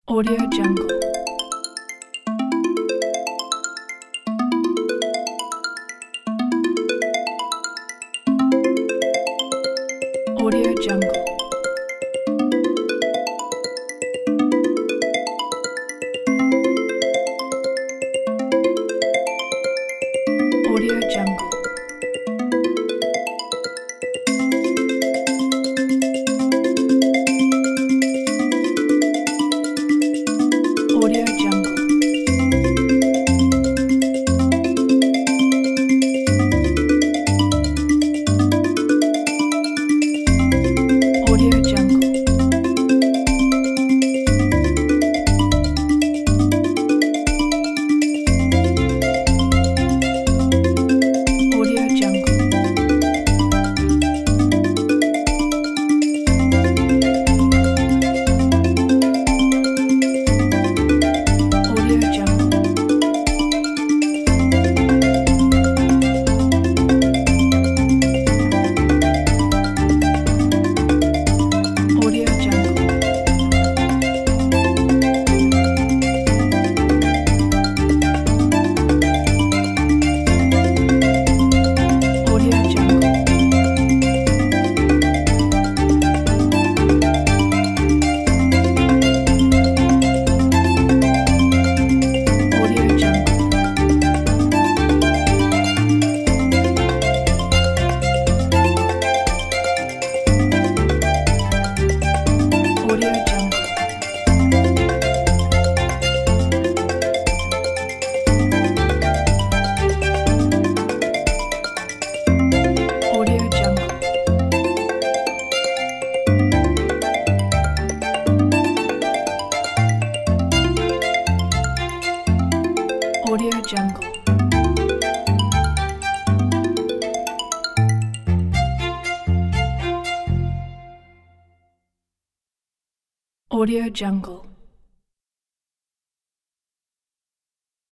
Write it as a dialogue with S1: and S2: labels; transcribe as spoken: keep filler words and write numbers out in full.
S1: Audio Jungle. Audio Jungle. Audio Jungle. Audio Jungle. Audio Jungle. Audio Jungle. Audio Jungle. Audio Jungle. Audio Jungle. Audio Jungle. Audio Jungle. Audio Jungle. Audio Jungle. Audio Jungle.